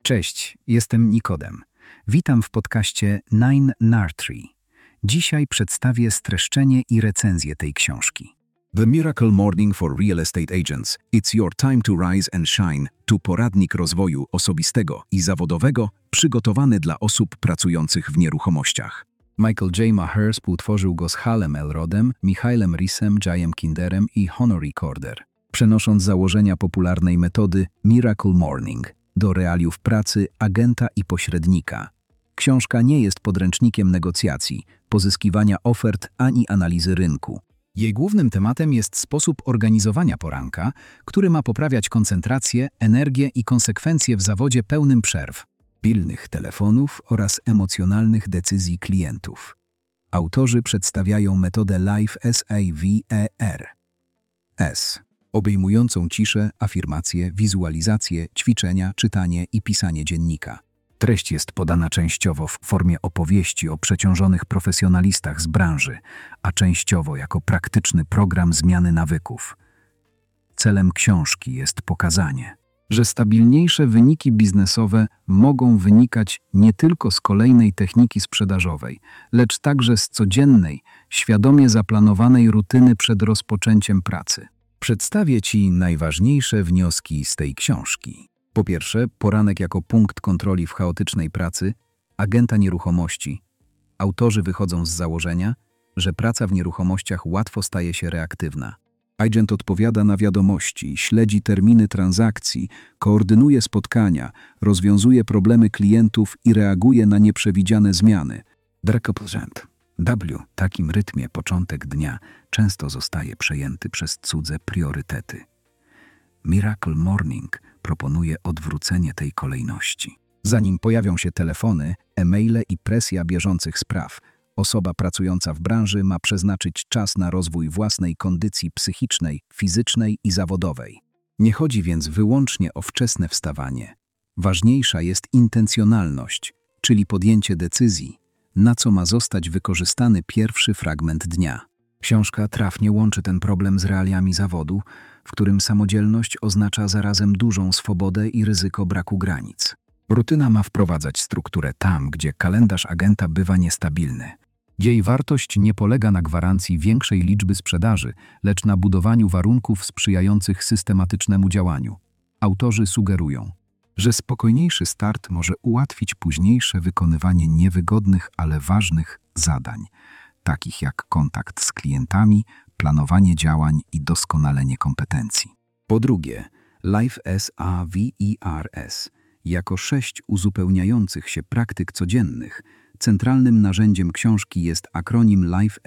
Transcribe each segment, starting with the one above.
Cześć, jestem Nikodem. Witam w podcaście 9NR3. Dzisiaj przedstawię streszczenie i recenzję tej książki. The Miracle Morning for Real Estate Agents. It's your time to rise and shine. Tu poradnik rozwoju osobistego i zawodowego przygotowany dla osób pracujących w nieruchomościach. Michael J. Maher współtworzył go z Halem Elrodem, Michaelem Reesem, Jayem Kinderem i Honoré Corder, przenosząc założenia popularnej metody Miracle Morning do realiów pracy agenta i pośrednika. Książka nie jest podręcznikiem negocjacji, pozyskiwania ofert ani analizy rynku. Jej głównym tematem jest sposób organizowania poranka, który ma poprawiać koncentrację, energię i konsekwencje w zawodzie pełnym przerw, pilnych telefonów oraz emocjonalnych decyzji klientów. Autorzy przedstawiają metodę Life SAVER, obejmującą ciszę, afirmacje, wizualizacje, ćwiczenia, czytanie i pisanie dziennika. Treść jest podana częściowo w formie opowieści o przeciążonych profesjonalistach z branży, a częściowo jako praktyczny program zmiany nawyków. Celem książki jest pokazanie, że stabilniejsze wyniki biznesowe mogą wynikać nie tylko z kolejnej techniki sprzedażowej, lecz także z codziennej, świadomie zaplanowanej rutyny przed rozpoczęciem pracy. Przedstawię Ci najważniejsze wnioski z tej książki. Po pierwsze, poranek jako punkt kontroli w chaotycznej pracy agenta nieruchomości. Autorzy wychodzą z założenia, że praca w nieruchomościach łatwo staje się reaktywna. Agent odpowiada na wiadomości, śledzi terminy transakcji, koordynuje spotkania, rozwiązuje problemy klientów i reaguje na nieprzewidziane zmiany. W takim rytmie początek dnia często zostaje przejęty przez cudze priorytety. Miracle Morning proponuje odwrócenie tej kolejności. Zanim pojawią się telefony, e-maile i presja bieżących spraw, osoba pracująca w branży ma przeznaczyć czas na rozwój własnej kondycji psychicznej, fizycznej i zawodowej. Nie chodzi więc wyłącznie o wczesne wstawanie. Ważniejsza jest intencjonalność, czyli podjęcie decyzji, na co ma zostać wykorzystany pierwszy fragment dnia. Książka trafnie łączy ten problem z realiami zawodu, w którym samodzielność oznacza zarazem dużą swobodę i ryzyko braku granic. Rutyna ma wprowadzać strukturę tam, gdzie kalendarz agenta bywa niestabilny. Jej wartość nie polega na gwarancji większej liczby sprzedaży, lecz na budowaniu warunków sprzyjających systematycznemu działaniu. Autorzy sugerują, że spokojniejszy start może ułatwić późniejsze wykonywanie niewygodnych, ale ważnych zadań, takich jak kontakt z klientami, planowanie działań i doskonalenie kompetencji. Po drugie, Life SAVERS jako 6 uzupełniających się praktyk codziennych. Centralnym narzędziem książki jest akronim Life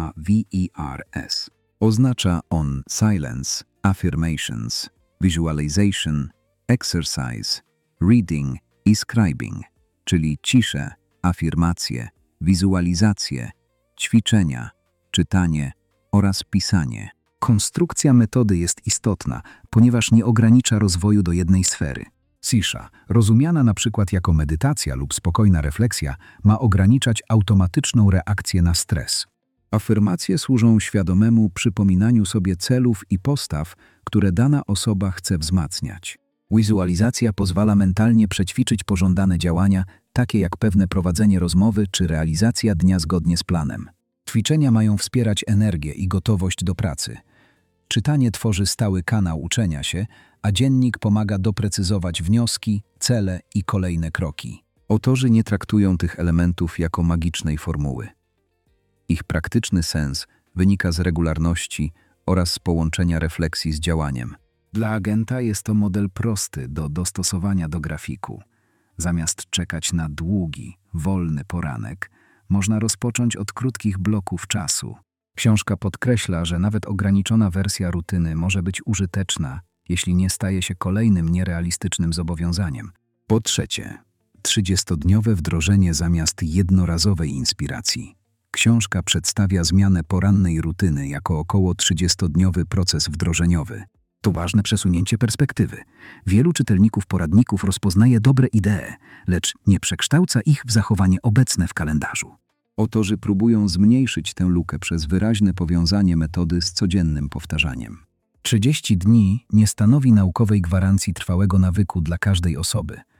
SAVERS. Oznacza on Silence, Affirmations, Visualization, Exercise, Reading i Scribing, czyli ciszę, afirmacje, wizualizacje, ćwiczenia, czytanie oraz pisanie. Konstrukcja metody jest istotna, ponieważ nie ogranicza rozwoju do jednej sfery. Cisza, rozumiana na przykład jako medytacja lub spokojna refleksja, ma ograniczać automatyczną reakcję na stres. Afirmacje służą świadomemu przypominaniu sobie celów i postaw, które dana osoba chce wzmacniać. Wizualizacja pozwala mentalnie przećwiczyć pożądane działania, takie jak pewne prowadzenie rozmowy czy realizacja dnia zgodnie z planem. Ćwiczenia mają wspierać energię i gotowość do pracy. Czytanie tworzy stały kanał uczenia się, a dziennik pomaga doprecyzować wnioski, cele i kolejne kroki. Autorzy nie traktują tych elementów jako magicznej formuły. Ich praktyczny sens wynika z regularności oraz z połączenia refleksji z działaniem. Dla agenta jest to model prosty do dostosowania do grafiku. Zamiast czekać na długi, wolny poranek, można rozpocząć od krótkich bloków czasu. Książka podkreśla, że nawet ograniczona wersja rutyny może być użyteczna, jeśli nie staje się kolejnym nierealistycznym zobowiązaniem. Po trzecie, 30-dniowe wdrożenie zamiast jednorazowej inspiracji. Książka przedstawia zmianę porannej rutyny jako około 30-dniowy proces wdrożeniowy. To ważne przesunięcie perspektywy. Wielu czytelników poradników rozpoznaje dobre idee, lecz nie przekształca ich w zachowanie obecne w kalendarzu. Autorzy próbują zmniejszyć tę lukę przez wyraźne powiązanie metody z codziennym powtarzaniem. 30 dni nie stanowi naukowej gwarancji trwałego nawyku dla każdej osoby.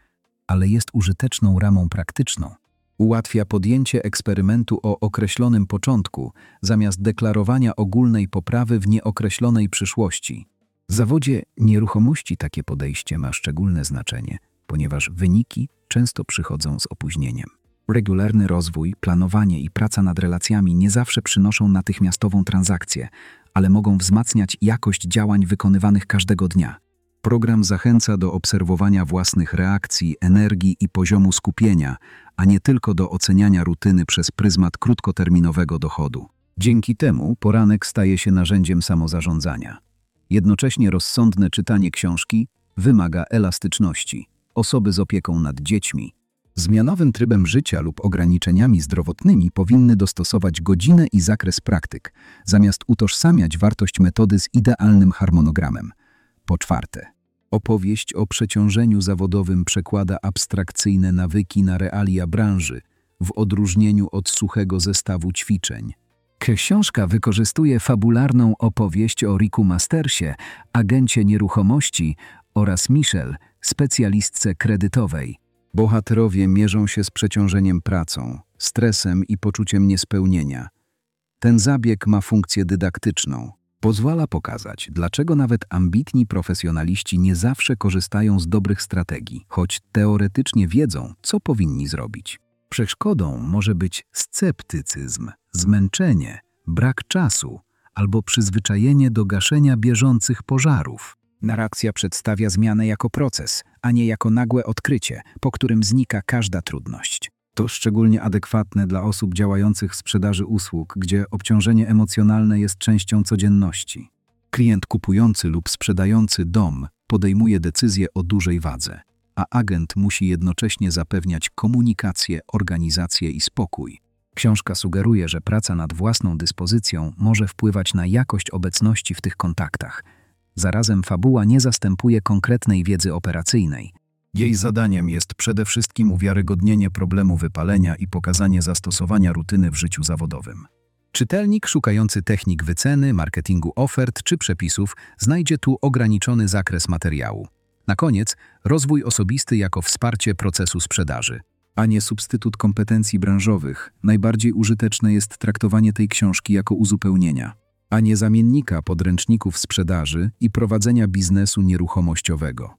ale jest użyteczną ramą praktyczną. Ułatwia podjęcie eksperymentu o określonym początku, zamiast deklarowania ogólnej poprawy w nieokreślonej przyszłości. W zawodzie nieruchomości takie podejście ma szczególne znaczenie, ponieważ wyniki często przychodzą z opóźnieniem. Regularny rozwój, planowanie i praca nad relacjami nie zawsze przynoszą natychmiastową transakcję, ale mogą wzmacniać jakość działań wykonywanych każdego dnia. Program zachęca do obserwowania własnych reakcji, energii i poziomu skupienia, a nie tylko do oceniania rutyny przez pryzmat krótkoterminowego dochodu. Dzięki temu poranek staje się narzędziem samozarządzania. Jednocześnie rozsądne czytanie książki wymaga elastyczności. Osoby z opieką nad dziećmi, zmianowym trybem życia lub ograniczeniami zdrowotnymi powinny dostosować godzinę i zakres praktyk, zamiast utożsamiać wartość metody z idealnym harmonogramem. Po czwarte, opowieść o przeciążeniu zawodowym przekłada abstrakcyjne nawyki na realia branży, w odróżnieniu od suchego zestawu ćwiczeń. Książka wykorzystuje fabularną opowieść o Ricku Mastersie, agencie nieruchomości, oraz Michelle, specjalistce kredytowej. Bohaterowie mierzą się z przeciążeniem pracą, stresem i poczuciem niespełnienia. Ten zabieg ma funkcję dydaktyczną. Pozwala pokazać, dlaczego nawet ambitni profesjonaliści nie zawsze korzystają z dobrych strategii, choć teoretycznie wiedzą, co powinni zrobić. Przeszkodą może być sceptycyzm, zmęczenie, brak czasu albo przyzwyczajenie do gaszenia bieżących pożarów. Narracja przedstawia zmianę jako proces, a nie jako nagłe odkrycie, po którym znika każda trudność. To szczególnie adekwatne dla osób działających w sprzedaży usług, gdzie obciążenie emocjonalne jest częścią codzienności. Klient kupujący lub sprzedający dom podejmuje decyzję o dużej wadze, a agent musi jednocześnie zapewniać komunikację, organizację i spokój. Książka sugeruje, że praca nad własną dyspozycją może wpływać na jakość obecności w tych kontaktach. Zarazem fabuła nie zastępuje konkretnej wiedzy operacyjnej. Jej zadaniem jest przede wszystkim uwiarygodnienie problemu wypalenia i pokazanie zastosowania rutyny w życiu zawodowym. Czytelnik szukający technik wyceny, marketingu ofert czy przepisów znajdzie tu ograniczony zakres materiału. Na koniec, rozwój osobisty jako wsparcie procesu sprzedaży, a nie substytut kompetencji branżowych. Najbardziej użyteczne jest traktowanie tej książki jako uzupełnienia, a nie zamiennika podręczników sprzedaży i prowadzenia biznesu nieruchomościowego.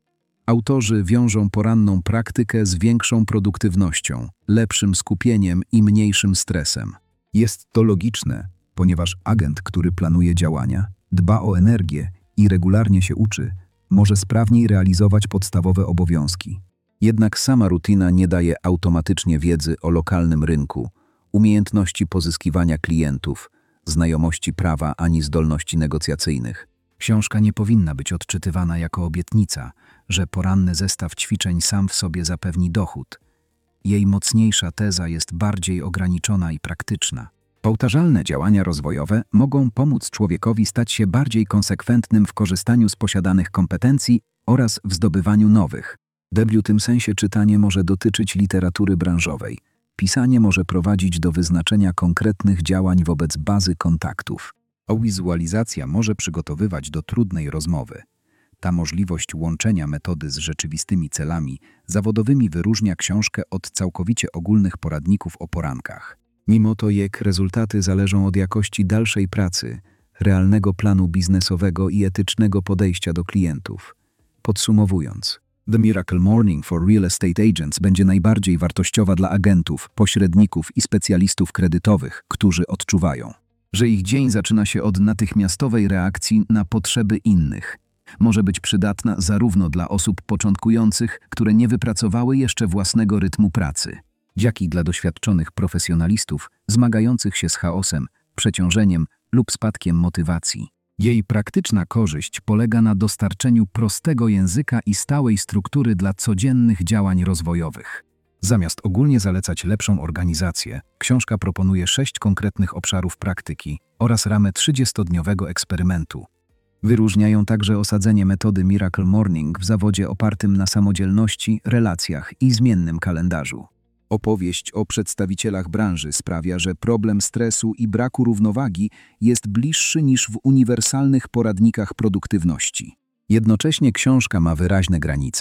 Autorzy wiążą poranną praktykę z większą produktywnością, lepszym skupieniem i mniejszym stresem. Jest to logiczne, ponieważ agent, który planuje działania, dba o energię i regularnie się uczy, może sprawniej realizować podstawowe obowiązki. Jednak sama rutyna nie daje automatycznie wiedzy o lokalnym rynku, umiejętności pozyskiwania klientów, znajomości prawa ani zdolności negocjacyjnych. Książka nie powinna być odczytywana jako obietnica, że poranny zestaw ćwiczeń sam w sobie zapewni dochód. Jej mocniejsza teza jest bardziej ograniczona i praktyczna. Powtarzalne działania rozwojowe mogą pomóc człowiekowi stać się bardziej konsekwentnym w korzystaniu z posiadanych kompetencji oraz w zdobywaniu nowych. W tym sensie czytanie może dotyczyć literatury branżowej. Pisanie może prowadzić do wyznaczenia konkretnych działań wobec bazy kontaktów. Wizualizacja może przygotowywać do trudnej rozmowy. Ta możliwość łączenia metody z rzeczywistymi celami zawodowymi wyróżnia książkę od całkowicie ogólnych poradników o porankach. Mimo to jej rezultaty zależą od jakości dalszej pracy, realnego planu biznesowego i etycznego podejścia do klientów. Podsumowując, The Miracle Morning for Real Estate Agents będzie najbardziej wartościowa dla agentów, pośredników i specjalistów kredytowych, którzy odczuwają, że ich dzień zaczyna się od natychmiastowej reakcji na potrzeby innych. Może być przydatna zarówno dla osób początkujących, które nie wypracowały jeszcze własnego rytmu pracy, jak i dla doświadczonych profesjonalistów zmagających się z chaosem, przeciążeniem lub spadkiem motywacji. Jej praktyczna korzyść polega na dostarczeniu prostego języka i stałej struktury dla codziennych działań rozwojowych. Zamiast ogólnie zalecać lepszą organizację, książka proponuje 6 konkretnych obszarów praktyki oraz ramę 30-dniowego eksperymentu. Wyróżniają także osadzenie metody Miracle Morning w zawodzie opartym na samodzielności, relacjach i zmiennym kalendarzu. Opowieść o przedstawicielach branży sprawia, że problem stresu i braku równowagi jest bliższy niż w uniwersalnych poradnikach produktywności. Jednocześnie książka ma wyraźne granice.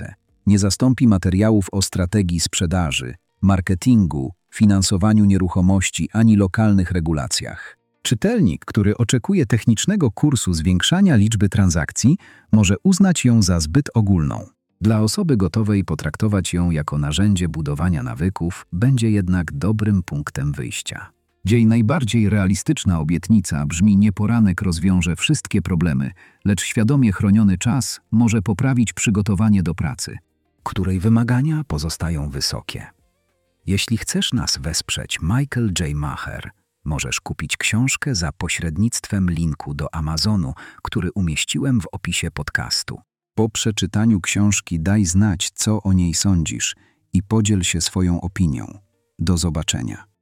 Nie zastąpi materiałów o strategii sprzedaży, marketingu, finansowaniu nieruchomości ani lokalnych regulacjach. Czytelnik, który oczekuje technicznego kursu zwiększania liczby transakcji, może uznać ją za zbyt ogólną. Dla osoby gotowej potraktować ją jako narzędzie budowania nawyków będzie jednak dobrym punktem wyjścia. Jej najbardziej realistyczna obietnica brzmi: nie poranek rozwiąże wszystkie problemy, lecz świadomie chroniony czas może poprawić przygotowanie do pracy, której wymagania pozostają wysokie. Jeśli chcesz nas wesprzeć, Michael J. Maher, możesz kupić książkę za pośrednictwem linku do Amazonu, który umieściłem w opisie podcastu. Po przeczytaniu książki daj znać, co o niej sądzisz i podziel się swoją opinią. Do zobaczenia.